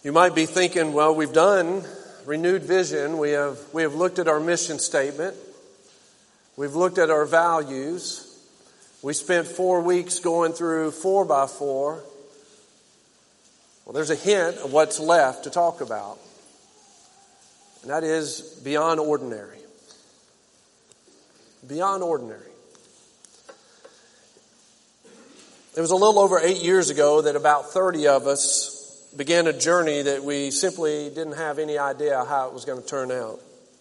You might be thinking, well, we've done renewed vision. We have looked at our mission statement. We've looked at our values. We spent 4 weeks going through 4x4. Well, there's a hint of what's left to talk about. And that is beyond ordinary. Beyond ordinary. It was a little over 8 years ago that about 30 of us began a journey that we simply didn't have any idea how it was going to turn out.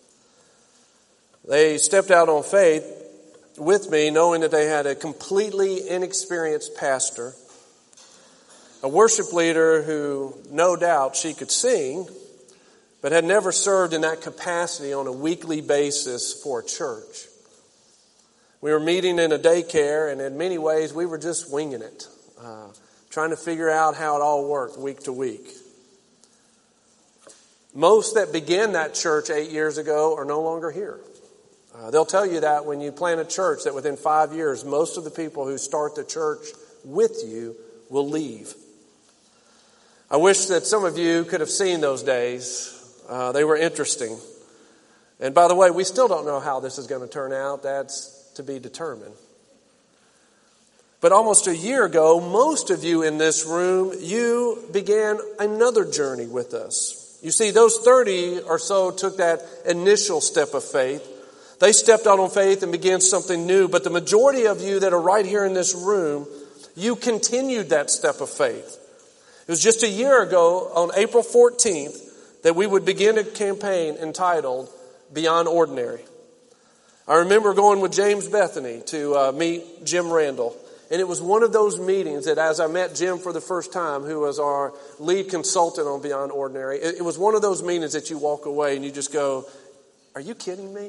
They stepped out on faith with me, knowing that they had a completely inexperienced pastor, a worship leader who no doubt she could sing, but had never served in that capacity on a weekly basis for a church. We were meeting in a daycare, and in many ways we were just winging it, trying to figure out how it all worked week to week. Most that began that church 8 years ago are no longer here. They'll tell you that when you plant a church, that within 5 years, most of the people who start the church with you will leave. I wish that some of you could have seen those days. They were interesting. And by the way, we still don't know how this is going to turn out. That's to be determined. But almost a year ago, most of you in this room, you began another journey with us. You see, those 30 or so took that initial step of faith. They stepped out on faith and began something new. But the majority of you that are right here in this room, you continued that step of faith. It was just a year ago, on April 14th, that we would begin a campaign entitled Beyond Ordinary. I remember going with James Bethany to meet Jim Randall. And it was one of those meetings that as I met Jim for the first time, who was our lead consultant on Beyond Ordinary, it was one of those meetings that you walk away and you just go, are you kidding me?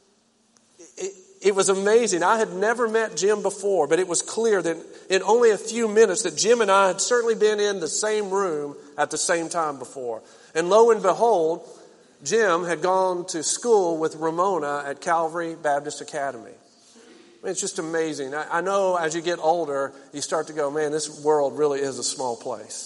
It was amazing. I had never met Jim before, but it was clear that in only a few minutes that Jim and I had certainly been in the same room at the same time before. And lo and behold, Jim had gone to school with Ramona at Calvary Baptist Academy. It's just amazing. I know as you get older, you start to go, man, this world really is a small place.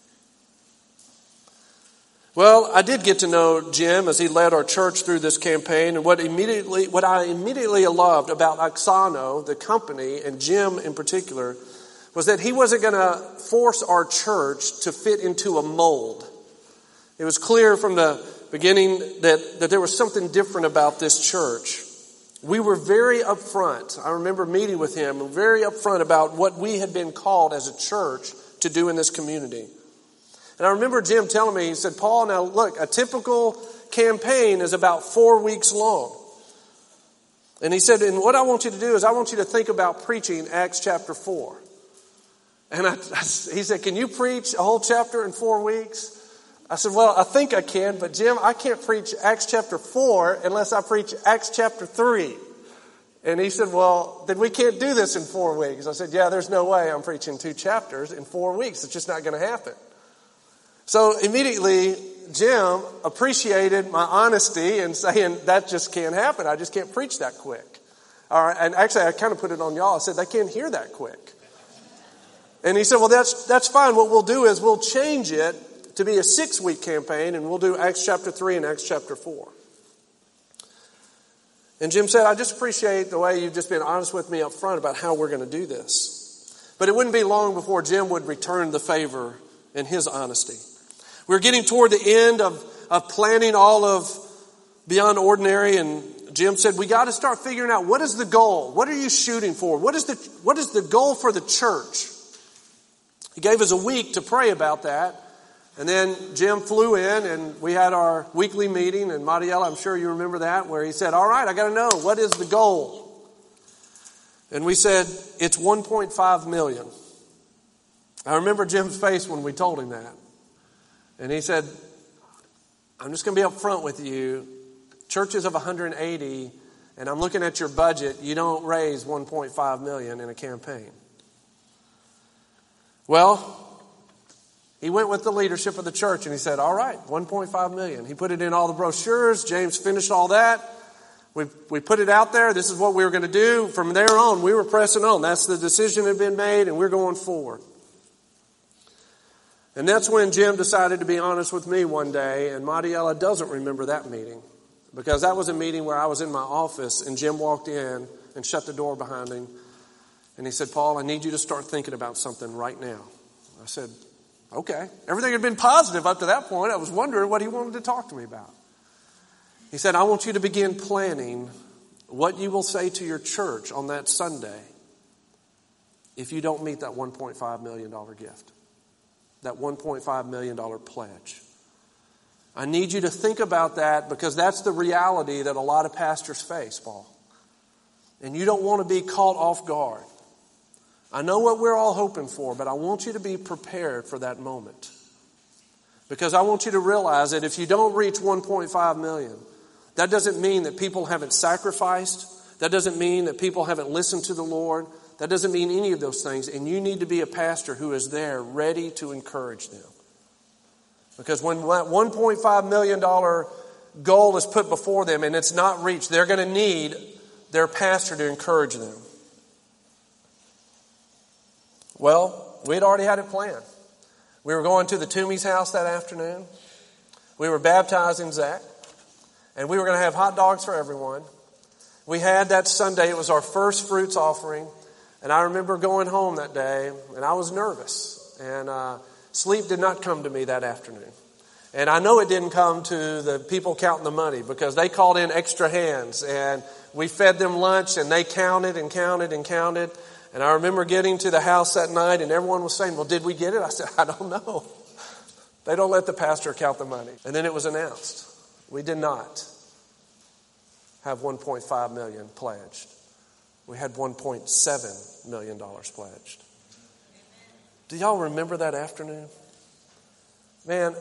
Well, I did get to know Jim as he led our church through this campaign. And what I immediately loved about Oxano, the company, and Jim in particular, was that he wasn't going to force our church to fit into a mold. It was clear from the beginning that there was something different about this church. We were very upfront. I remember meeting with him, very upfront about what we had been called as a church to do in this community. And I remember Jim telling me, he said, Paul, now look, a typical campaign is about 4 weeks long. And he said, and what I want you to do is I want you to think about preaching Acts chapter 4. And he said, can you preach a whole chapter in 4 weeks? I said, well, I think I can, but Jim, I can't preach Acts chapter 4 unless I preach Acts chapter 3. And he said, well, then we can't do this in 4 weeks. I said, yeah, there's no way I'm preaching 2 chapters in 4 weeks. It's just not going to happen. So immediately, Jim appreciated my honesty and saying, that just can't happen. I just can't preach that quick. All right, and actually, I kind of put it on y'all. I said, they can't hear that quick. And he said, well, that's fine. What we'll do is we'll change it to be a 6-week campaign, and we'll do Acts chapter 3 and Acts chapter 4. And Jim said, I just appreciate the way you've just been honest with me up front about how we're going to do this. But it wouldn't be long before Jim would return the favor in his honesty. We're getting toward the end of planning all of Beyond Ordinary, and Jim said, we got to start figuring out what is the goal? What are you shooting for? What is the goal for the church? He gave us a week to pray about that. And then Jim flew in and we had our weekly meeting, and Mariela, I'm sure you remember that, where he said, all right, I got to know, what is the goal? And we said, it's 1.5 million. I remember Jim's face when we told him that. And he said, I'm just going to be up front with you. Churches of 180, and I'm looking at your budget, you don't raise 1.5 million in a campaign. Well, he went with the leadership of the church and he said, all right, 1.5 million. He put it in all the brochures. James finished all that. We put it out there. This is what we were going to do. From there on, we were pressing on. That's the decision that had been made, and we're going forward. And that's when Jim decided to be honest with me one day, and Mariela doesn't remember that meeting, because that was a meeting where I was in my office and Jim walked in and shut the door behind him. And he said, Paul, I need you to start thinking about something right now. I said, okay. Everything had been positive up to that point. I was wondering what he wanted to talk to me about. He said, I want you to begin planning what you will say to your church on that Sunday if you don't meet that $1.5 million gift, that $1.5 million pledge. I need you to think about that, because that's the reality that a lot of pastors face, Paul. And you don't want to be caught off guard. I know what we're all hoping for, but I want you to be prepared for that moment. Because I want you to realize that if you don't reach 1.5 million, that doesn't mean that people haven't sacrificed. That doesn't mean that people haven't listened to the Lord. That doesn't mean any of those things. And you need to be a pastor who is there ready to encourage them. Because when that $1.5 million goal is put before them and it's not reached, they're going to need their pastor to encourage them. Well, we had already had it planned. We were going to the Toomey's house that afternoon. We were baptizing Zach. And we were going to have hot dogs for everyone. We had that Sunday, it was our first fruits offering. And I remember going home that day, and I was nervous. And sleep did not come to me that afternoon. And I know it didn't come to the people counting the money, because they called in extra hands. And we fed them lunch, and they counted and counted and counted. And I remember getting to the house that night, and everyone was saying, well, did we get it? I said, I don't know. They don't let the pastor count the money. And then it was announced. We did not have $1.5 million pledged. We had $1.7 million pledged. Do y'all remember that afternoon? Man,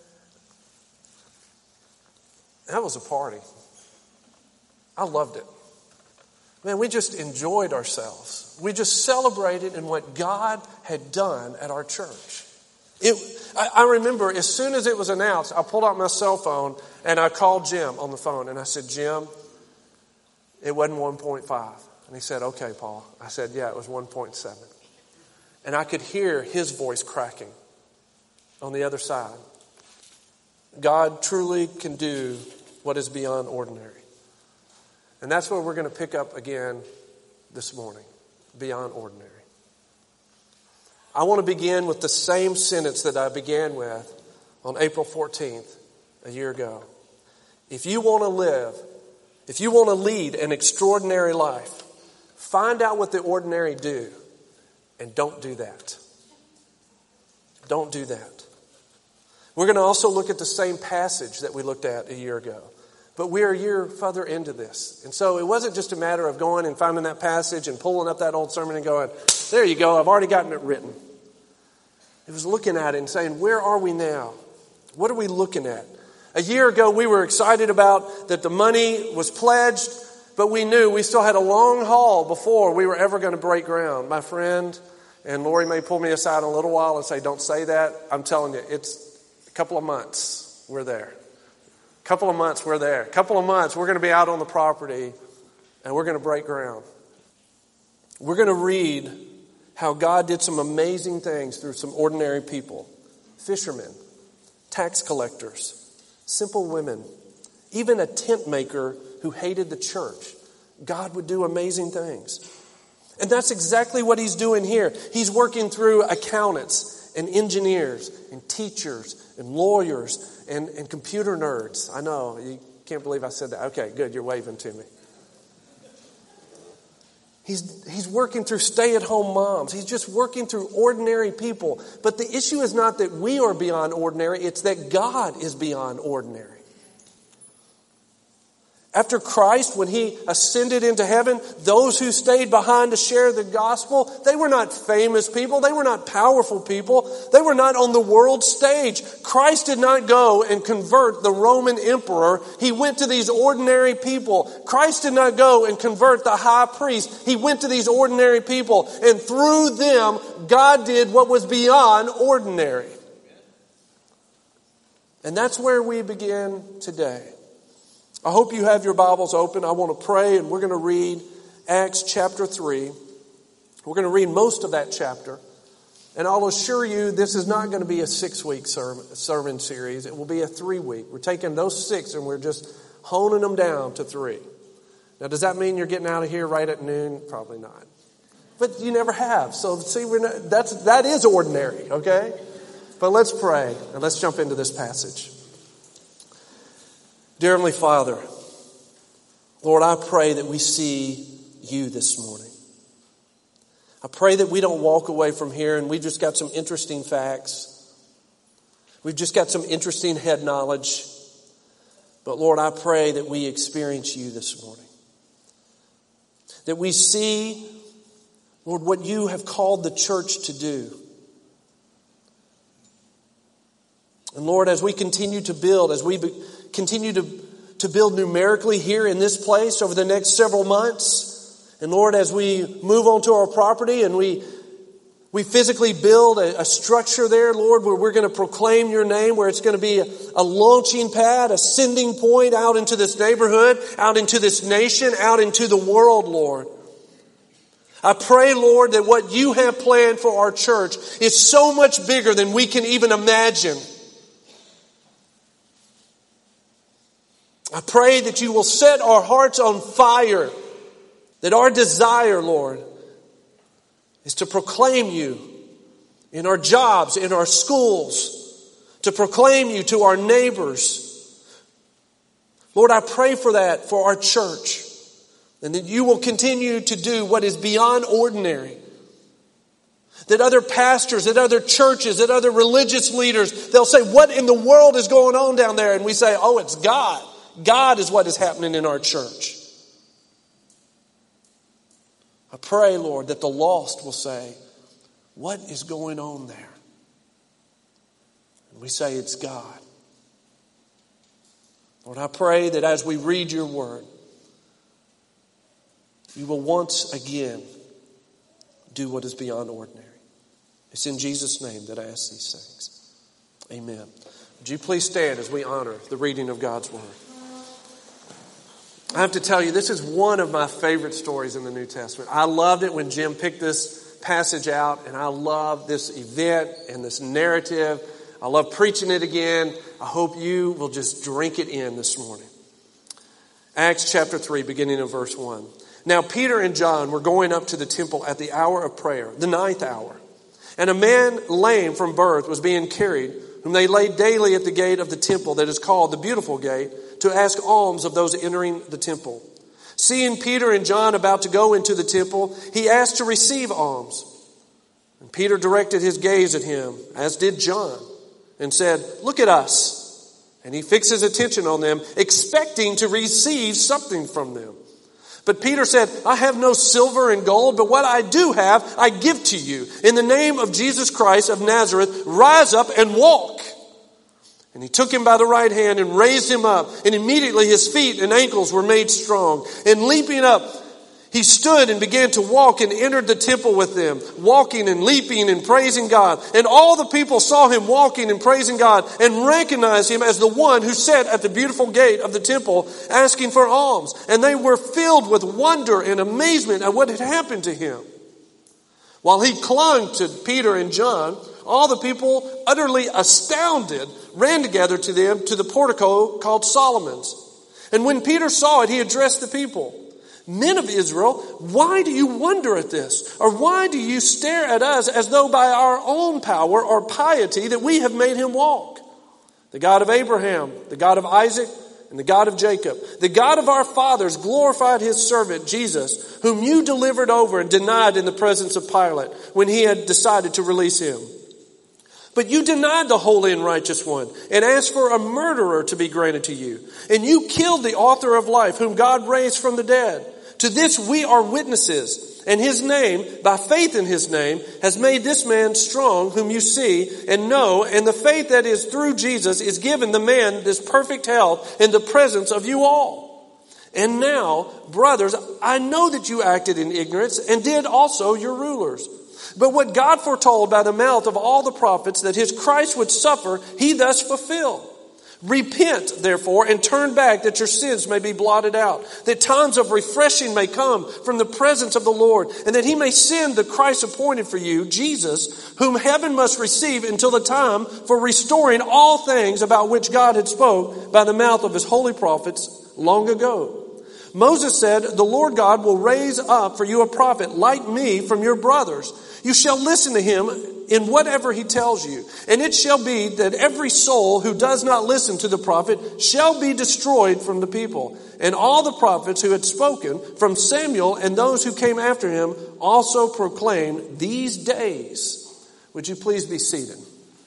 that was a party. I loved it. Man, we just enjoyed ourselves. We just celebrated in what God had done at our church. I remember as soon as it was announced, I pulled out my cell phone and I called Jim on the phone and I said, Jim, it wasn't 1.5. And he said, okay, Paul. I said, yeah, it was 1.7. And I could hear his voice cracking on the other side. God truly can do what is beyond ordinary. And that's what we're going to pick up again this morning. Beyond ordinary. I want to begin with the same sentence that I began with on April 14th, a year ago. If you want to live, if you want to lead an extraordinary life, find out what the ordinary do and don't do that. Don't do that. We're going to also look at the same passage that we looked at a year ago. But we're a year further into this. And so it wasn't just a matter of going and finding that passage and pulling up that old sermon and going, there you go, I've already gotten it written. It was looking at it and saying, where are we now? What are we looking at? A year ago, we were excited about that the money was pledged, but we knew we still had a long haul before we were ever going to break ground. My friend, and Lori may pull me aside in a little while and say, don't say that. I'm telling you, it's a couple of months, we're there. Couple of months, we're there. Couple of months, we're going to be out on the property and we're going to break ground. We're going to read how God did some amazing things through some ordinary people. Fishermen, tax collectors, simple women, even a tent maker who hated the church. God would do amazing things. And that's exactly what he's doing here. He's working through accountants and engineers and teachers and lawyers and computer nerds. I know, you can't believe I said that. Okay, good, you're waving to me. He's working through stay-at-home moms. He's just working through ordinary people. But the issue is not that we are beyond ordinary, it's that God is beyond ordinary. After Christ, when he ascended into heaven, those who stayed behind to share the gospel, they were not famous people. They were not powerful people. They were not on the world stage. Christ did not go and convert the Roman emperor. He went to these ordinary people. Christ did not go and convert the high priest. He went to these ordinary people. And through them, God did what was beyond ordinary. And that's where we begin today. I hope you have your Bibles open. I want to pray, and we're going to read Acts chapter 3. We're going to read most of that chapter. And I'll assure you, this is not going to be a 6-week sermon series. It will be a 3-week. We're taking those 6 and we're just honing them down to 3. Now, does that mean you're getting out of here right at noon? Probably not. But you never have. So see, that is ordinary, okay? But let's pray and let's jump into this passage. Dear Heavenly Father, Lord, I pray that we see you this morning. I pray that we don't walk away from here and we've just got some interesting facts. We've just got some interesting head knowledge. But Lord, I pray that we experience you this morning. That we see, Lord, what you have called the church to do. And Lord, as we continue to build, as we continue to build numerically here in this place over the next several months, and Lord, as we move onto our property and we physically build a structure there, Lord, where we're going to proclaim your name, where it's going to be a launching pad, a sending point out into this neighborhood, out into this nation, out into the world, Lord. I pray, Lord, that what you have planned for our church is so much bigger than we can even imagine. I pray that you will set our hearts on fire. That our desire, Lord, is to proclaim you in our jobs, in our schools, to proclaim you to our neighbors. Lord, I pray for that for our church, and that you will continue to do what is beyond ordinary. That other pastors, that other churches, that other religious leaders, they'll say, what in the world is going on down there? And we say, oh, it's God. God is what is happening in our church. I pray, Lord, that the lost will say, what is going on there? And we say, it's God. Lord, I pray that as we read your word, you will once again do what is beyond ordinary. It's in Jesus' name that I ask these things. Amen. Would you please stand as we honor the reading of God's word? I have to tell you, this is one of my favorite stories in the New Testament. I loved it when Jim picked this passage out, and I love this event and this narrative. I love preaching it again. I hope you will just drink it in this morning. Acts chapter 3, beginning of verse 1. Now Peter and John were going up to the temple at the hour of prayer, the 9th hour. And a man lame from birth was being carried, whom they laid daily at the gate of the temple that is called the Beautiful Gate, to ask alms of those entering the temple. Seeing Peter and John about to go into the temple, he asked to receive alms. And Peter directed his gaze at him, as did John, and said, look at us. And he fixed his attention on them, expecting to receive something from them. But Peter said, I have no silver and gold, but what I do have, I give to you. In the name of Jesus Christ of Nazareth, rise up and walk. And he took him by the right hand and raised him up. And immediately his feet and ankles were made strong. And leaping up, he stood and began to walk and entered the temple with them, walking and leaping and praising God. And all the people saw him walking and praising God and recognized him as the one who sat at the beautiful gate of the temple asking for alms. And they were filled with wonder and amazement at what had happened to him. While he clung to Peter and John, all the people, utterly astounded, ran together to them to the portico called Solomon's. And when Peter saw it, he addressed the people. Men of Israel, why do you wonder at this? Or why do you stare at us as though by our own power or piety that we have made him walk? The God of Abraham, the God of Isaac, and the God of Jacob, the God of our fathers, glorified his servant Jesus, whom you delivered over and denied in the presence of Pilate when he had decided to release him. But you denied the holy and righteous one and asked for a murderer to be granted to you. And you killed the author of life, whom God raised from the dead. To this we are witnesses. And his name, by faith in his name, has made this man strong, whom you see and know. And the faith that is through Jesus is given the man this perfect health in the presence of you all. And now, brothers, I know that you acted in ignorance, and did also your rulers. But what God foretold by the mouth of all the prophets that his Christ would suffer, he thus fulfilled. Repent, therefore, and turn back that your sins may be blotted out, that times of refreshing may come from the presence of the Lord, and that he may send the Christ appointed for you, Jesus, whom heaven must receive until the time for restoring all things about which God had spoke by the mouth of his holy prophets long ago. Moses said, the Lord God will raise up for you a prophet like me from your brothers. You shall listen to him in whatever he tells you. And it shall be that every soul who does not listen to the prophet shall be destroyed from the people. And all the prophets who had spoken from Samuel and those who came after him also proclaimed these days. Would you please be seated?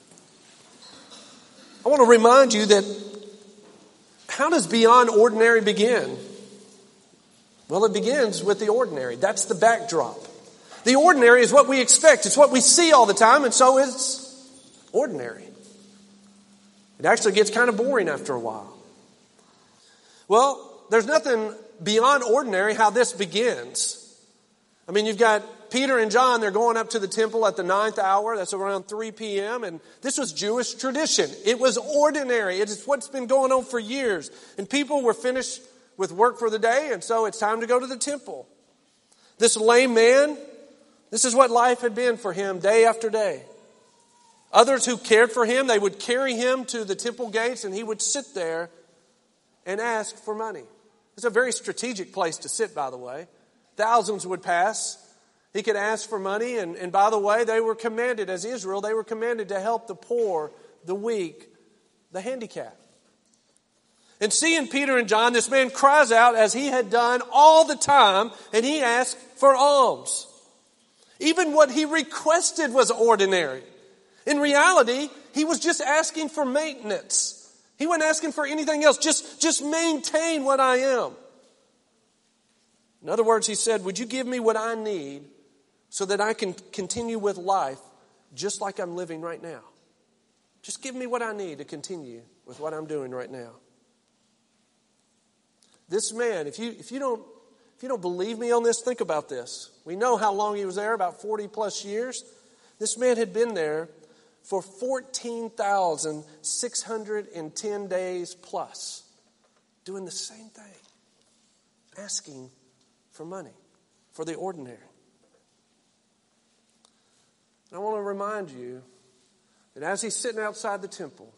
I want to remind you that how does beyond ordinary begin? Well, it begins with the ordinary. That's the backdrop. The ordinary is what we expect. It's what we see all the time, and so it's ordinary. It actually gets kind of boring after a while. Well, there's nothing beyond ordinary how this begins. I mean, you've got Peter and John, they're going up to the temple at the 9th hour. That's around 3 p.m. And this was Jewish tradition. It was ordinary. It is what's been going on for years. And people were finished with work for the day, and so it's time to go to the temple. This lame man, this is what life had been for him day after day. Others who cared for him, they would carry him to the temple gates and he would sit there and ask for money. It's a very strategic place to sit, by the way. Thousands would pass. He could ask for money, and by the way, they were commanded, as Israel, they were commanded to help the poor, the weak, the handicapped. And seeing Peter and John, this man cries out as he had done all the time, and he asked for alms. Even what he requested was ordinary. In reality, he was just asking for maintenance. He wasn't asking for anything else. Just maintain what I am. In other words, he said, would you give me what I need so that I can continue with life just like I'm living right now? Just give me what I need to continue with what I'm doing right now. This man, if you don't believe me on this, think about this. We know how long he was there, about 40 plus years. This man had been there for 14,610 days plus, doing the same thing, asking for money, for the ordinary. And I want to remind you that as he's sitting outside the temple,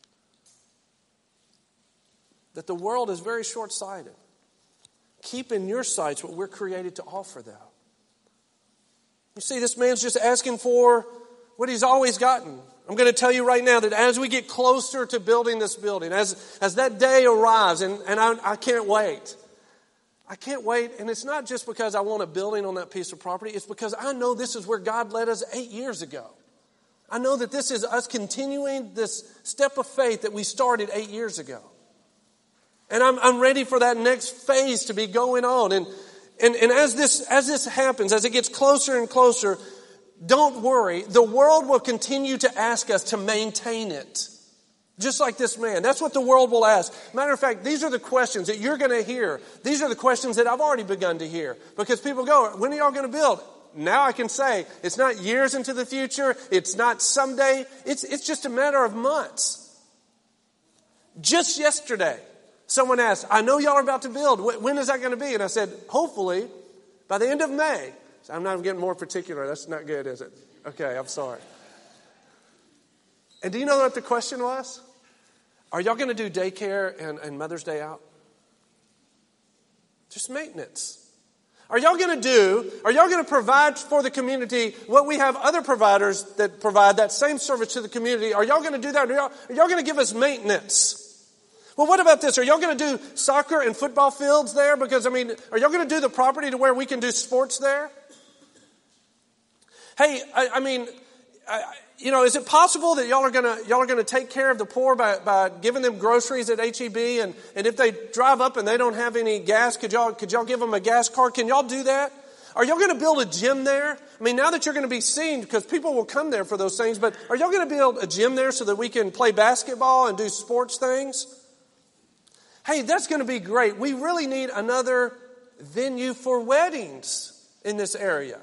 that the world is very short-sighted. Keep in your sights what we're created to offer them. You see, this man's just asking for what he's always gotten. I'm going to tell you right now that as we get closer to building this building, as that day arrives, and I can't wait. I can't wait, and it's not just because I want a building on that piece of property. It's because I know this is where God led us 8 years ago. I know that this is us continuing this step of faith that we started 8 years ago. And I'm ready for that next phase to be going on. And as this happens, as it gets closer and closer, don't worry. The world will continue to ask us to maintain it. Just like this man. That's what the world will ask. Matter of fact, these are the questions that you're going to hear. These are the questions that I've already begun to hear. Because people go, when are y'all going to build? Now I can say, it's not years into the future. It's not someday. It's just a matter of months. Just yesterday, someone asked, I know y'all are about to build. When is that going to be? And I said, hopefully, by the end of May. So I'm not getting more particular. That's not good, is it? Okay, I'm sorry. And do you know what the question was? Are y'all going to do daycare and Mother's Day out? Just maintenance. Are y'all going to provide for the community what we have other providers that provide that same service to the community? Are y'all going to do that? Are y'all going to give us maintenance? Well, what about this? Are y'all going to do soccer and football fields there? Because, are y'all going to do the property to where we can do sports there? Hey, is it possible that y'all are going to take care of the poor by giving them groceries at HEB? And if they drive up and they don't have any gas, could y'all give them a gas card? Can y'all do that? Are y'all going to build a gym there? Now that you're going to be seen, because people will come there for those things, but are y'all going to build a gym there so that we can play basketball and do sports things? Hey, that's going to be great. We really need another venue for weddings in this area.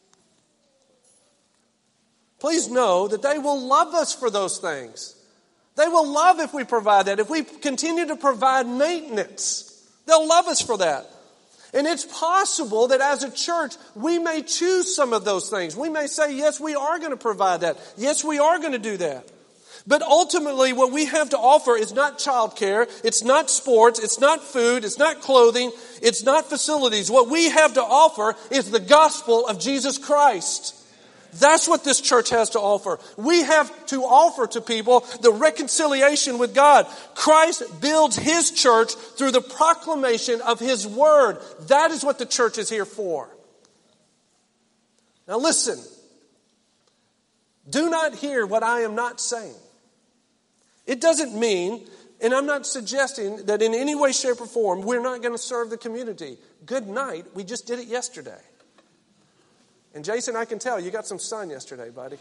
Please know that they will love us for those things. They will love if we provide that. If we continue to provide maintenance, they'll love us for that. And it's possible that as a church, we may choose some of those things. We may say, yes, we are going to provide that. Yes, we are going to do that. But ultimately, what we have to offer is not childcare, it's not sports, it's not food, it's not clothing, it's not facilities. What we have to offer is the gospel of Jesus Christ. That's what this church has to offer. We have to offer to people the reconciliation with God. Christ builds His church through the proclamation of His word. That is what the church is here for. Now listen. Do not hear what I am not saying. It doesn't mean, and I'm not suggesting that in any way, shape, or form, we're not going to serve the community. Good night. We just did it yesterday. And Jason, I can tell you got some sun yesterday, buddy.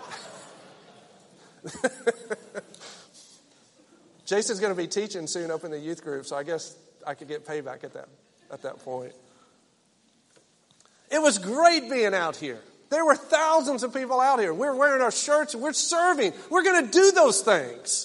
Jason's going to be teaching soon up in the youth group, so I guess I could get payback at that point. It was great being out here. There were thousands of people out here. We're wearing our shirts and we're serving. We're going to do those things.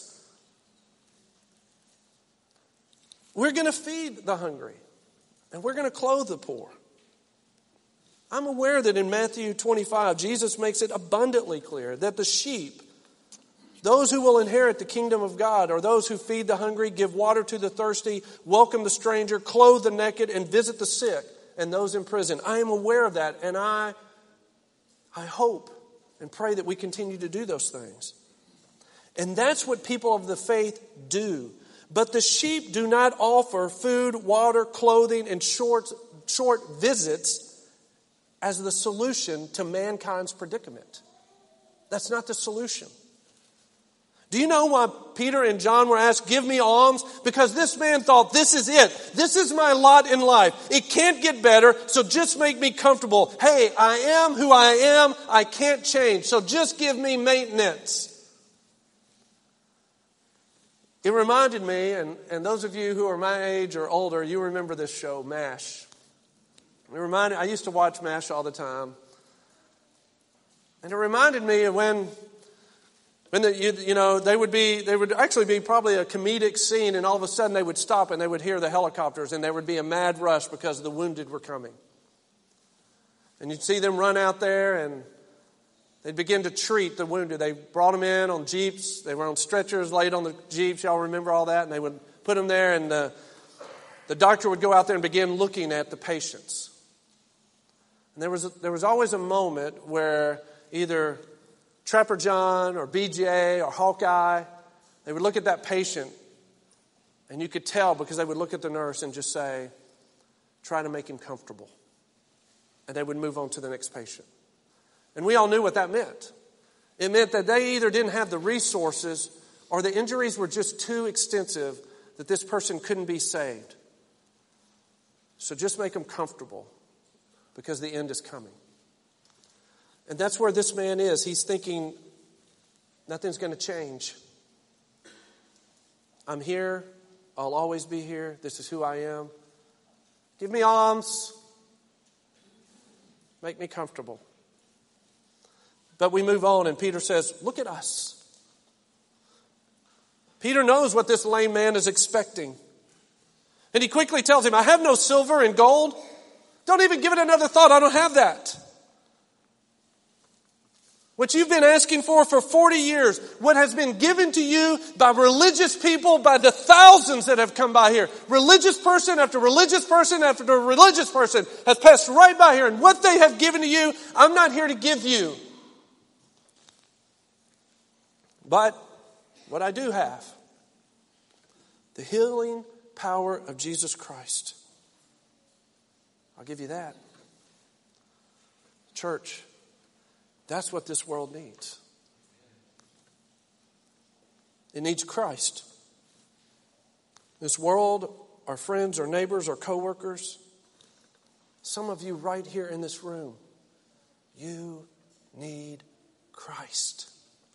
We're going to feed the hungry. And we're going to clothe the poor. I'm aware that in Matthew 25, Jesus makes it abundantly clear that the sheep, those who will inherit the kingdom of God, are those who feed the hungry, give water to the thirsty, welcome the stranger, clothe the naked, and visit the sick and those in prison. I am aware of that, and I hope and pray that we continue to do those things. And that's what people of the faith do. But the sheep do not offer food, water, clothing, and short visits as the solution to mankind's predicament. That's not the solution. Do you know why Peter and John were asked, give me alms? Because this man thought, this is it. This is my lot in life. It can't get better, so just make me comfortable. Hey, I am who I am. I can't change, so just give me maintenance. It reminded me, and those of you who are my age or older, you remember this show, MASH. I used to watch MASH all the time. And it reminded me of when they would actually be probably a comedic scene, and all of a sudden they would stop and they would hear the helicopters and there would be a mad rush because the wounded were coming. And you'd see them run out there and they'd begin to treat the wounded. They brought them in on jeeps. They were on stretchers laid on the jeeps. Y'all remember all that? And they would put them there, and the doctor would go out there and begin looking at the patients. And there was always a moment where either Trapper John or BJ or Hawkeye, they would look at that patient, and you could tell because they would look at the nurse and just say, try to make him comfortable. And they would move on to the next patient. And we all knew what that meant. It meant that they either didn't have the resources or the injuries were just too extensive that this person couldn't be saved. So just make them comfortable because the end is coming. And that's where this man is. He's thinking, nothing's going to change. I'm here. I'll always be here. This is who I am. Give me alms. Make me comfortable. But we move on, and Peter says, look at us. Peter knows what this lame man is expecting. And he quickly tells him, I have no silver and gold. Don't even give it another thought. I don't have that. What you've been asking for 40 years, what has been given to you by religious people, by the thousands that have come by here. Religious person after religious person after religious person has passed right by here. And what they have given to you, I'm not here to give you. But what I do have, the healing power of Jesus Christ. I'll give you that. Church, that's what this world needs. It needs Christ. This world, our friends, our neighbors, our coworkers, some of you right here in this room, you need Christ.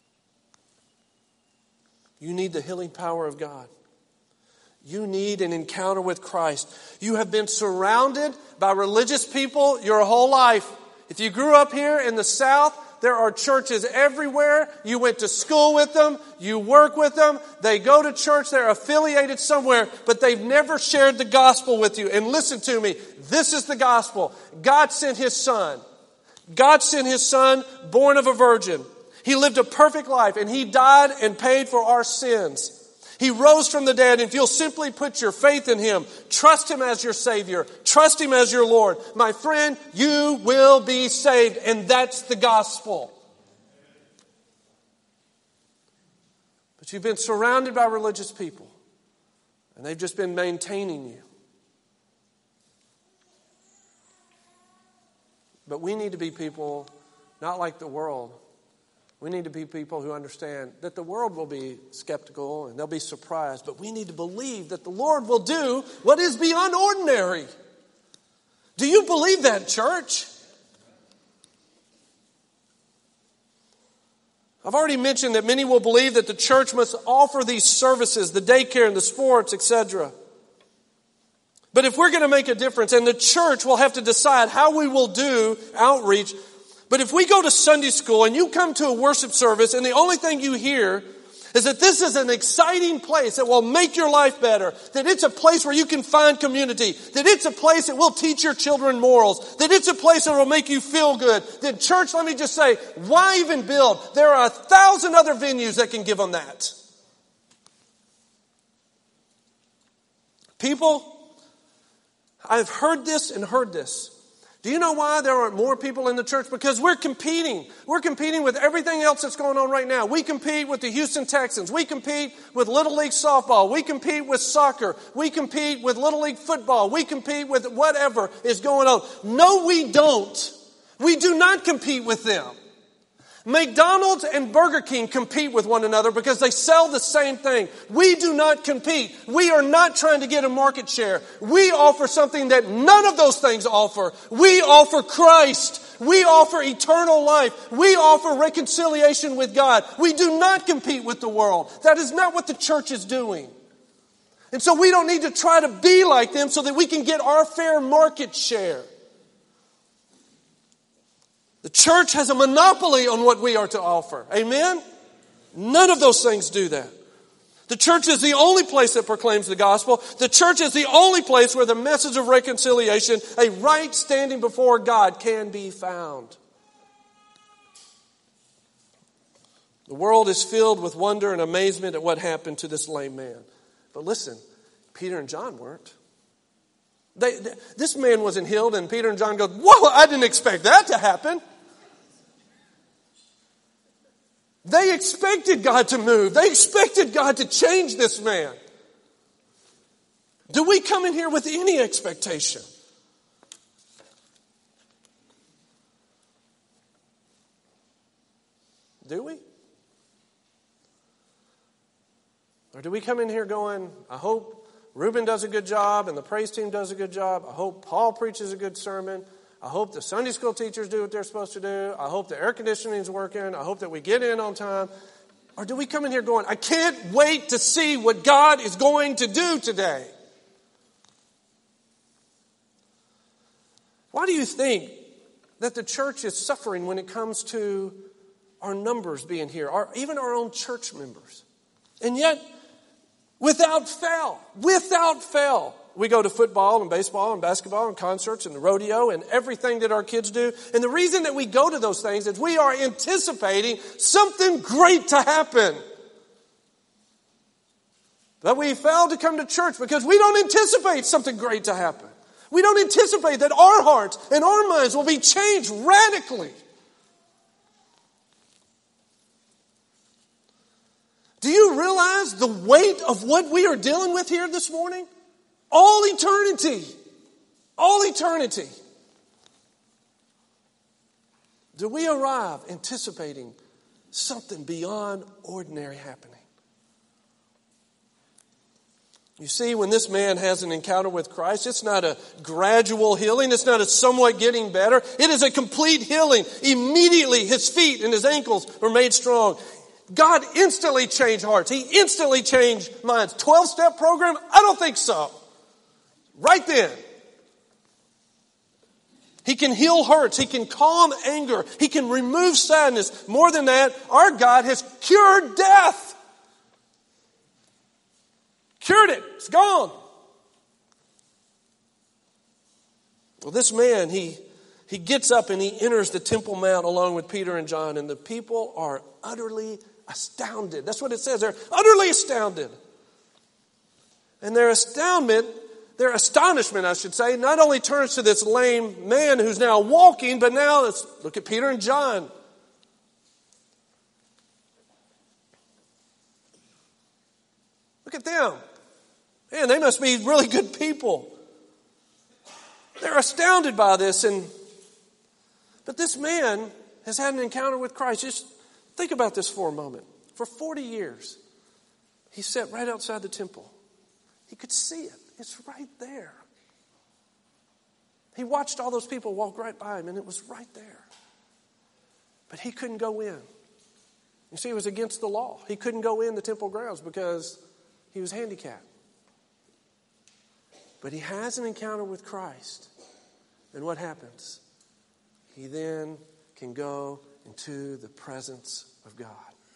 You need the healing power of God. You need an encounter with Christ. You have been surrounded by religious people your whole life. If you grew up here in the South, There are churches everywhere. You went to school with them. You work with them. They go to church. They're affiliated somewhere, but they've never shared the gospel with you. And listen to me. This is the gospel. God sent His Son. God sent His Son, born of a virgin. He lived a perfect life, and He died and paid for our sins. He rose from the dead, and if you'll simply put your faith in Him, trust Him as your Savior, trust Him as your Lord, my friend, you will be saved, and that's the gospel. But you've been surrounded by religious people, and they've just been maintaining you. But we need to be people not like the world. We need to be people who understand that the world will be skeptical and they'll be surprised, but we need to believe that the Lord will do what is beyond ordinary. Do you believe that, church? I've already mentioned that many will believe that the church must offer these services, the daycare and the sports, etc. But if we're going to make a difference, and the church will have to decide how we will do outreach. But if we go to Sunday school and you come to a worship service and the only thing you hear is that this is an exciting place that will make your life better, that it's a place where you can find community, that it's a place that will teach your children morals, that it's a place that will make you feel good, then church, let me just say, why even build? There are 1,000 other venues that can give them that. People, I've heard this and heard this. Do you know why there aren't more people in the church? Because we're competing. We're competing with everything else that's going on right now. We compete with the Houston Texans. We compete with Little League softball. We compete with soccer. We compete with Little League football. We compete with whatever is going on. No, we don't. We do not compete with them. McDonald's and Burger King compete with one another because they sell the same thing. We do not compete. We are not trying to get a market share. We offer something that none of those things offer. We offer Christ. We offer eternal life. We offer reconciliation with God. We do not compete with the world. That is not what the church is doing. And so we don't need to try to be like them so that we can get our fair market share. The church has a monopoly on what we are to offer. Amen? None of those things do that. The church is the only place that proclaims the gospel. The church is the only place where the message of reconciliation, a right standing before God, can be found. The world is filled with wonder and amazement at what happened to this lame man. But listen, Peter and John weren't. This man wasn't healed, and Peter and John go, "Whoa, I didn't expect that to happen." They expected God to move. They expected God to change this man. Do we come in here with any expectation? Do we? Or do we come in here going, I hope Reuben does a good job and the praise team does a good job. I hope Paul preaches a good sermon. I hope the Sunday school teachers do what they're supposed to do. I hope the air conditioning is working. I hope that we get in on time. Or do we come in here going, I can't wait to see what God is going to do today? Why do you think that the church is suffering when it comes to our numbers being here, even our own church members? And yet, without fail, we go to football and baseball and basketball and concerts and the rodeo and everything that our kids do. And the reason that we go to those things is we are anticipating something great to happen. But we fail to come to church because we don't anticipate something great to happen. We don't anticipate that our hearts and our minds will be changed radically. Do you realize the weight of what we are dealing with here this morning? All eternity. All eternity. Do we arrive anticipating something beyond ordinary happening? You see, when this man has an encounter with Christ, it's not a gradual healing. It's not a somewhat getting better. It is a complete healing. Immediately, his feet and his ankles were made strong. God instantly changed hearts. He instantly changed minds. 12-step program? I don't think so. Right then. He can heal hurts. He can calm anger. He can remove sadness. More than that, our God has cured death. Cured it. It's gone. Well, this man, he gets up and he enters the Temple Mount along with Peter and John, and the people are utterly astounded. That's what it says. They're utterly astounded. And their astonishment, I should say, not only turns to this lame man who's now walking, but now let's look at Peter and John. Look at them. Man, they must be really good people. They're astounded by this. But this man has had an encounter with Christ. Just think about this for a moment. For 40 years, he sat right outside the temple. He could see it. It's right there. He watched all those people walk right by him, and it was right there. But he couldn't go in. You see, it was against the law. He couldn't go in the temple grounds because he was handicapped. But he has an encounter with Christ. And what happens? He then can go into the presence of God.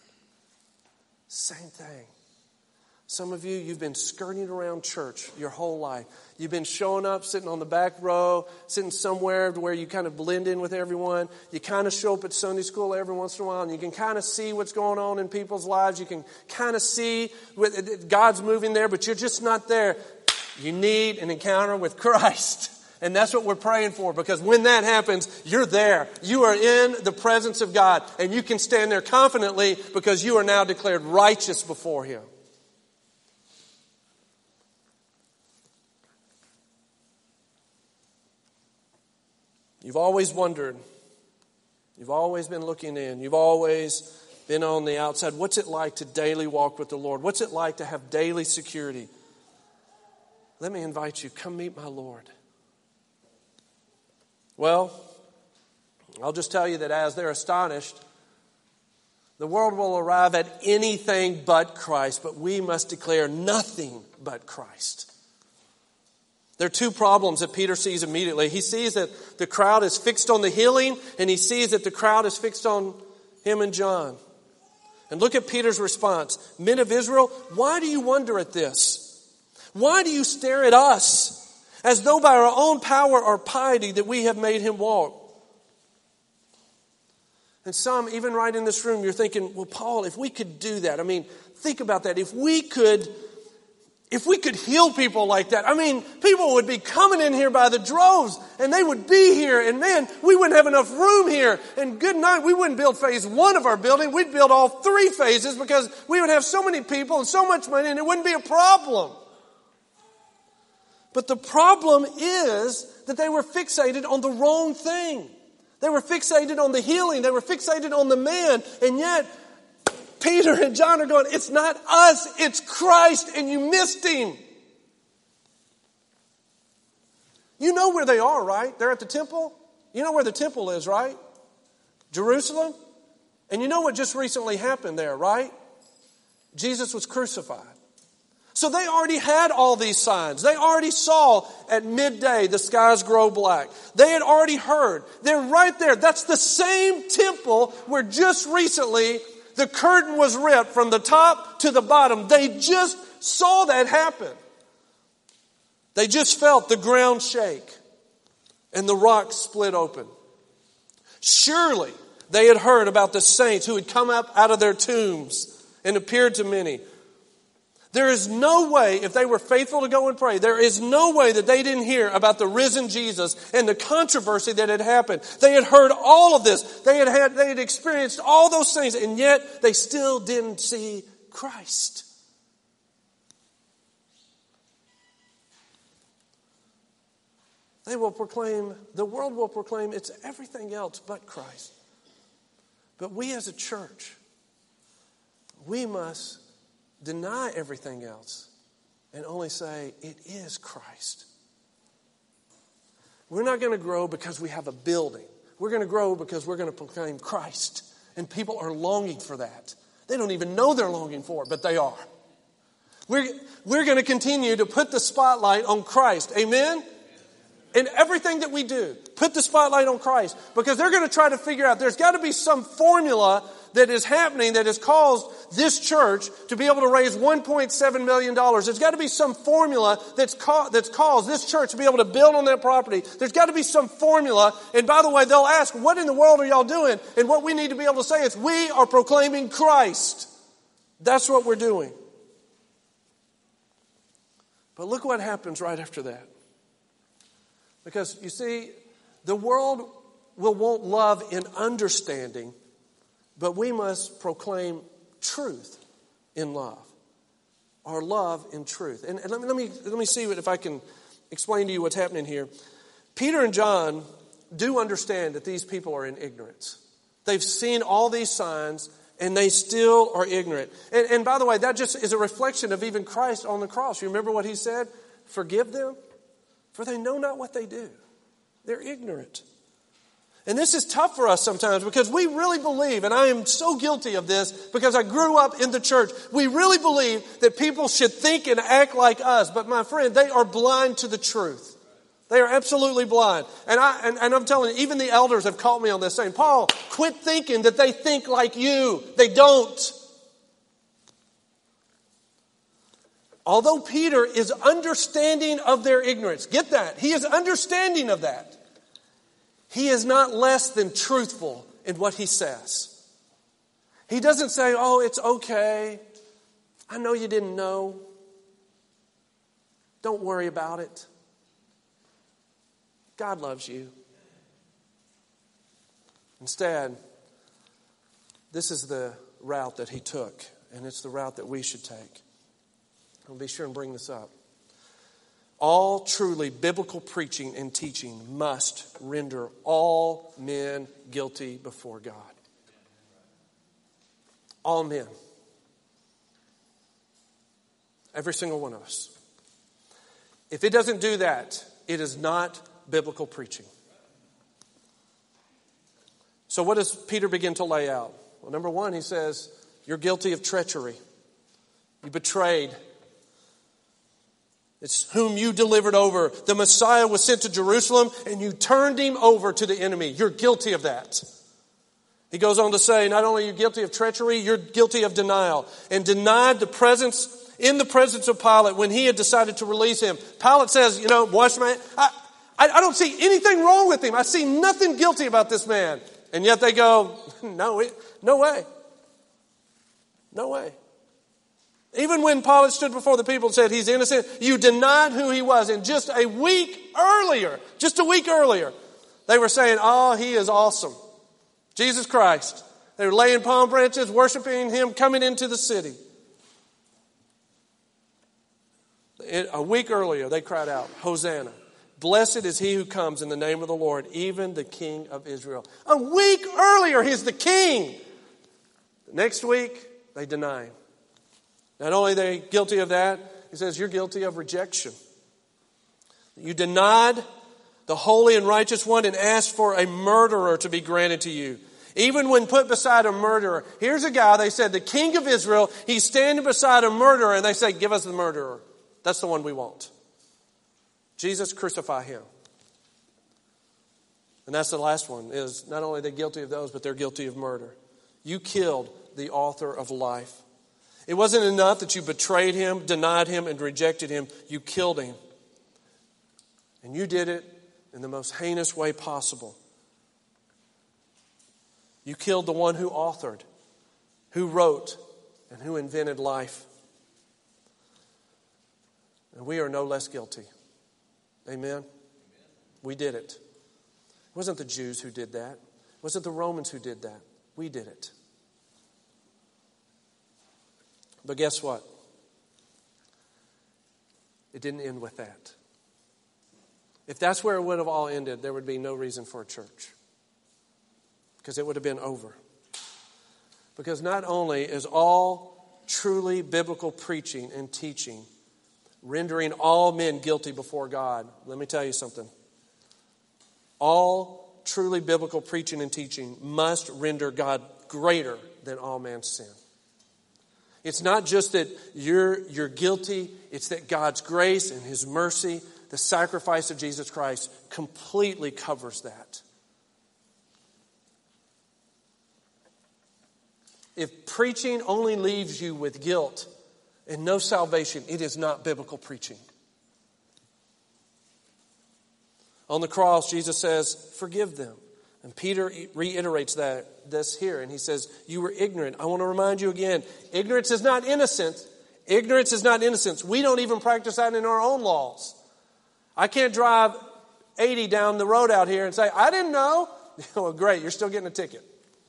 Same thing. Some of you, you've been skirting around church your whole life. You've been showing up, sitting on the back row, sitting somewhere where you kind of blend in with everyone. You kind of show up at Sunday school every once in a while, and you can kind of see what's going on in people's lives. You can kind of see God's moving there, but you're just not there. You need an encounter with Christ. And that's what we're praying for, because when that happens, you're there. You are in the presence of God, and you can stand there confidently because you are now declared righteous before Him. You've always wondered. You've always been looking in. You've always been on the outside. What's it like to daily walk with the Lord? What's it like to have daily security? Let me invite you, come meet my Lord. Well, I'll just tell you that as they're astonished, the world will arrive at anything but Christ, but we must declare nothing but Christ. There are two problems that Peter sees immediately. He sees that the crowd is fixed on the healing, and he sees that the crowd is fixed on him and John. And look at Peter's response. Men of Israel, why do you wonder at this? Why do you stare at us as though by our own power or piety that we have made him walk? And some, even right in this room, you're thinking, well, Paul, if we could do that. I mean, think about that. If we could heal people like that, I mean, people would be coming in here by the droves, and they would be here, and man, we wouldn't have enough room here. And good night, we wouldn't build phase 1 of our building. We'd build all 3 phases because we would have so many people and so much money, and it wouldn't be a problem. But the problem is that they were fixated on the wrong thing. They were fixated on the healing. They were fixated on the man. And yet, Peter and John are going, it's not us, it's Christ, and you missed him. You know where they are, right? They're at the temple. You know where the temple is, right? Jerusalem. And you know what just recently happened there, right? Jesus was crucified. So they already had all these signs. They already saw at midday the skies grow black. They had already heard. They're right there. That's the same temple where just recently the curtain was ripped from the top to the bottom. They just saw that happen. They just felt the ground shake and the rock split open. Surely they had heard about the saints who had come up out of their tombs and appeared to many. There is no way, if they were faithful to go and pray, there is no way that they didn't hear about the risen Jesus and the controversy that had happened. They had heard all of this. They had experienced all those things, and yet they still didn't see Christ. The world will proclaim it's everything else but Christ. But we as a church, we must deny everything else and only say it is Christ. We're not going to grow because we have a building. We're going to grow because we're going to proclaim Christ. And people are longing for that. They don't even know they're longing for it, but they are. We're going to continue to put the spotlight on Christ. Amen? in everything that we do, put the spotlight on Christ, because they're going to try to figure out, there's got to be some formula that is happening that has caused this church to be able to raise $1.7 million. There's got to be some formula that's caused this church to be able to build on that property. There's got to be some formula. And by the way, they'll ask, what in the world are y'all doing? And what we need to be able to say is, we are proclaiming Christ. That's what we're doing. But look what happens right after that. Because, you see, the world will want love in understanding, but we must proclaim truth in love. Or love in truth. And let me see if I can explain to you what's happening here. Peter and John do understand that these people are in ignorance. They've seen all these signs, and they still are ignorant. And by the way, that just is a reflection of even Christ on the cross. You remember what he said? Forgive them, for they know not what they do. They're ignorant. And this is tough for us sometimes because we really believe, and I am so guilty of this because I grew up in the church, we really believe that people should think and act like us. But my friend, they are blind to the truth. They are absolutely blind. And I'm telling you, even the elders have caught me on this, saying, Paul, quit thinking that they think like you. They don't. Although Peter is understanding of their ignorance, get that, he is understanding of that. He is not less than truthful in what he says. He doesn't say, oh, it's okay. I know you didn't know. Don't worry about it. God loves you. Instead, this is the route that he took, and it's the route that we should take. I'll be sure and bring this up. All truly biblical preaching and teaching must render all men guilty before God. All men. Every single one of us. If it doesn't do that, it is not biblical preaching. So what does Peter begin to lay out? Well, number one, he says, you're guilty of treachery. You betrayed. It's whom you delivered over. The Messiah was sent to Jerusalem and you turned him over to the enemy. You're guilty of that. He goes on to say, not only are you guilty of treachery, you're guilty of denial. And denied the presence, in the presence of Pilate when he had decided to release him. Pilate says, wash my hands. I don't see anything wrong with him. I see nothing guilty about this man. And yet they go, no way. No way. Even when Pilate stood before the people and said he's innocent, you denied who he was. And just a week earlier, they were saying, oh, he is awesome. Jesus Christ. They were laying palm branches, worshiping him, coming into the city. A week earlier, they cried out, Hosanna. Blessed is he who comes in the name of the Lord, even the King of Israel. A week earlier, he's the king. Next week, they deny him. Not only are they guilty of that, he says you're guilty of rejection. You denied the holy and righteous one and asked for a murderer to be granted to you. Even when put beside a murderer. Here's a guy, they said, the king of Israel, he's standing beside a murderer, and they say, give us the murderer. That's the one we want. Jesus, crucify him. And that's the last one, is not only are they guilty of those, but they're guilty of murder. You killed the author of life. It wasn't enough that you betrayed him, denied him, and rejected him. You killed him. And you did it in the most heinous way possible. You killed the one who authored, who wrote, and who invented life. And we are no less guilty. Amen? We did it. It wasn't the Jews who did that. It wasn't the Romans who did that. We did it. But guess what? It didn't end with that. If that's where it would have all ended, there would be no reason for a church. Because it would have been over. Because not only is all truly biblical preaching and teaching rendering all men guilty before God, let me tell you something. All truly biblical preaching and teaching must render God greater than all man's sin. It's not just that you're guilty, it's that God's grace and his mercy the sacrifice of Jesus Christ completely covers that. If preaching only leaves you with guilt and no salvation, it is not biblical preaching. On the cross, Jesus says, forgive them. And Peter reiterates this here, and he says, you were ignorant. I want to remind you again, ignorance is not innocence. Ignorance is not innocence. We don't even practice that in our own laws. I can't drive 80 down the road out here and say, I didn't know. Well, great, you're still getting a ticket.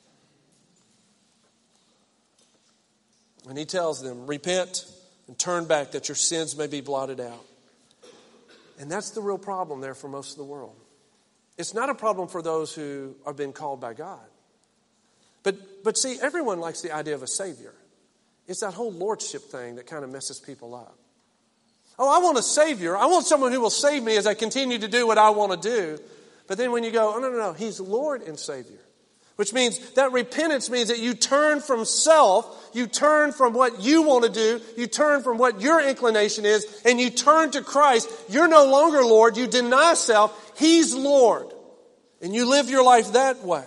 And he tells them, repent and turn back that your sins may be blotted out. And that's the real problem there for most of the world. It's not a problem for those who are being called by God. But see, everyone likes the idea of a Savior. It's that whole lordship thing that kind of messes people up. Oh, I want a Savior. I want someone who will save me as I continue to do what I want to do. But then when you go, oh, no, He's Lord and Savior. Which means that repentance means that you turn from self, you turn from what you want to do, you turn from what your inclination is, and you turn to Christ. You're no longer Lord, you deny self, He's Lord. And you live your life that way.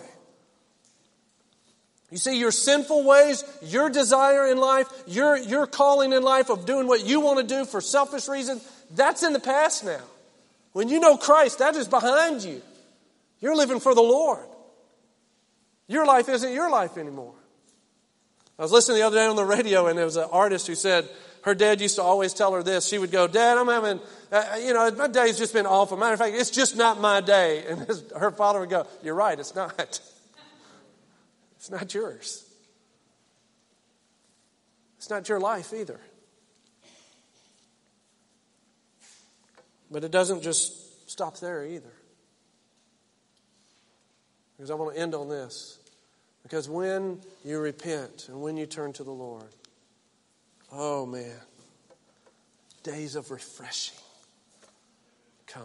You see, your sinful ways, your desire in life, your calling in life of doing what you want to do for selfish reasons, that's in the past now. When you know Christ, that is behind you. You're living for the Lord. Your life isn't your life anymore. I was listening the other day on the radio, and there was an artist who said her dad used to always tell her this. She would go, Dad, I'm having, my day's just been awful. Matter of fact, it's just not my day. And her father would go, you're right, it's not. It's not yours. It's not your life either. But it doesn't just stop there either. Because I want to end on this. Because when you repent and when you turn to the Lord, oh man, days of refreshing come.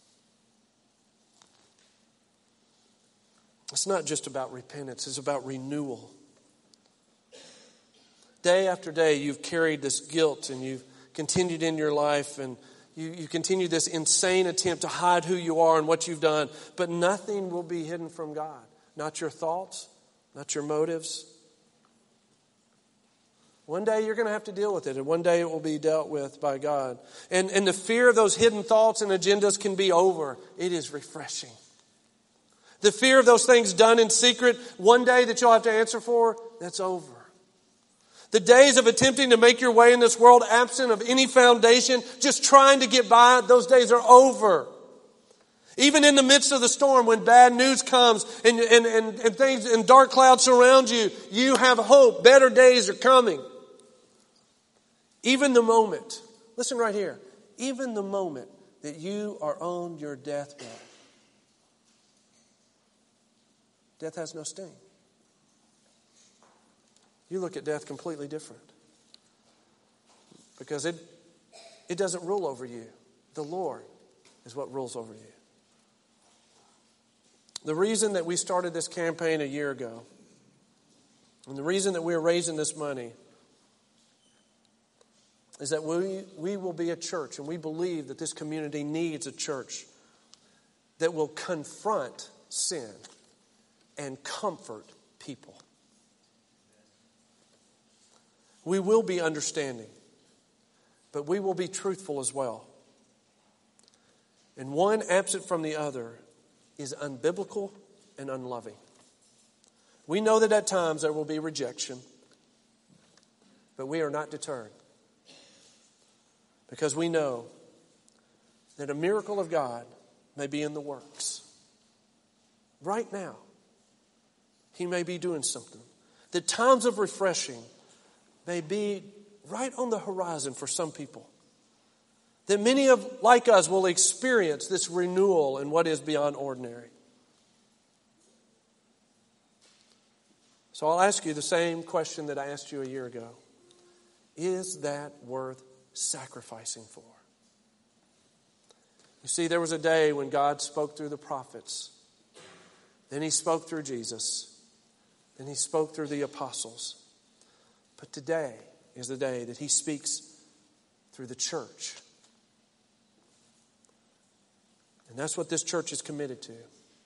It's not just about repentance, it's about renewal. Day after day, you've carried this guilt and you've continued in your life and you continue this insane attempt to hide who you are and what you've done, but nothing will be hidden from God. Not your thoughts, not your motives. One day you're going to have to deal with it, and one day it will be dealt with by God. And the fear of those hidden thoughts and agendas can be over. It is refreshing. The fear of those things done in secret, one day that you'll have to answer for, that's over. The days of attempting to make your way in this world absent of any foundation, just trying to get by, those days are over. Even in the midst of the storm, when bad news comes and things and dark clouds surround you, you have hope. Better days are coming. Even the moment, listen right here, even the moment that you are on your deathbed, death has no sting. You look at death completely different. Because it doesn't rule over you. The Lord is what rules over you. The reason that we started this campaign a year ago, and the reason that we're raising this money, is that we will be a church, and we believe that this community needs a church that will confront sin and comfort people. We will be understanding, but we will be truthful as well. And one absent from the other is unbiblical and unloving. We know that at times there will be rejection, but we are not deterred. Because we know that a miracle of God may be in the works. Right now, He may be doing something. The times of refreshing may be right on the horizon for some people. That many like us will experience this renewal in what is beyond ordinary. So I'll ask you the same question that I asked you a year ago. Is that worth sacrificing for? You see, there was a day when God spoke through the prophets. Then He spoke through Jesus. Then He spoke through the apostles. But today is the day that He speaks through the church. And that's what this church is committed to.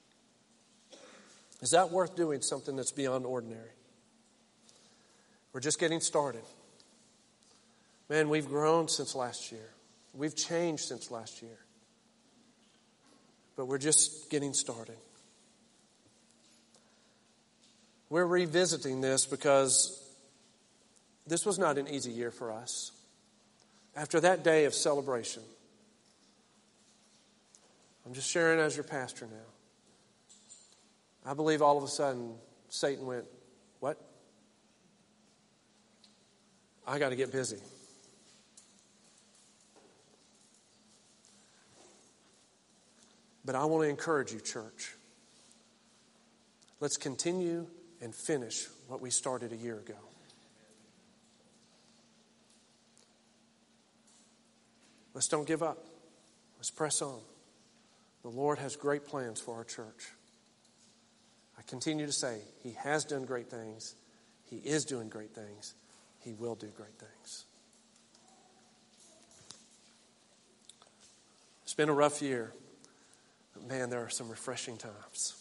Is that worth doing something that's beyond ordinary? We're just getting started. Man, we've grown since last year. We've changed since last year. But we're just getting started. We're revisiting this because this was not an easy year for us. After that day of celebration, I'm just sharing as your pastor now. I believe all of a sudden Satan went, what? I got to get busy. But I want to encourage you, church. Let's continue and finish what we started a year ago. Let's don't give up. Let's press on. The Lord has great plans for our church. I continue to say, He has done great things. He is doing great things. He will do great things. It's been a rough year. But man, there are some refreshing times.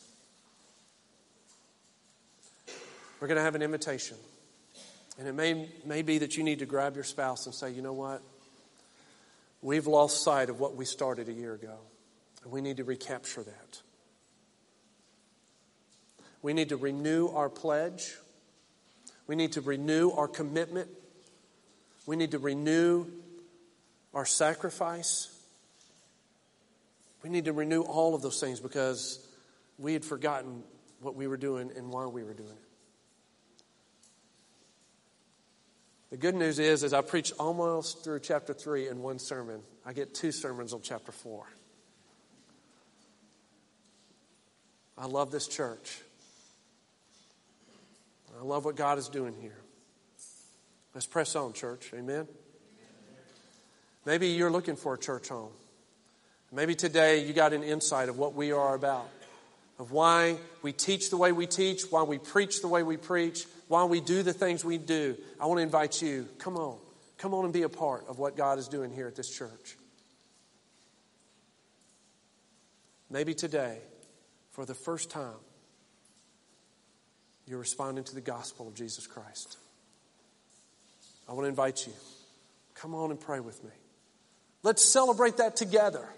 We're going to have an invitation. And it may be that you need to grab your spouse and say, you know what? We've lost sight of what we started a year ago. And we need to recapture that. We need to renew our pledge. We need to renew our commitment. We need to renew our sacrifice. We need to renew all of those things because we had forgotten what we were doing and why we were doing it. The good news is, as I preach almost through chapter 3 in one sermon, I get 2 sermons on chapter 4. I love this church. I love what God is doing here. Let's press on, church. Amen? Maybe you're looking for a church home. Maybe today you got an insight of what we are about, of why we teach the way we teach, why we preach the way we preach, why we do the things we do. I want to invite you, come on and be a part of what God is doing here at this church. Maybe today, for the first time, you're responding to the gospel of Jesus Christ. I want to invite you, come on and pray with me. Let's celebrate that together.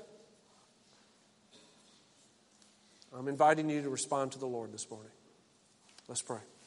I'm inviting you to respond to the Lord this morning. Let's pray.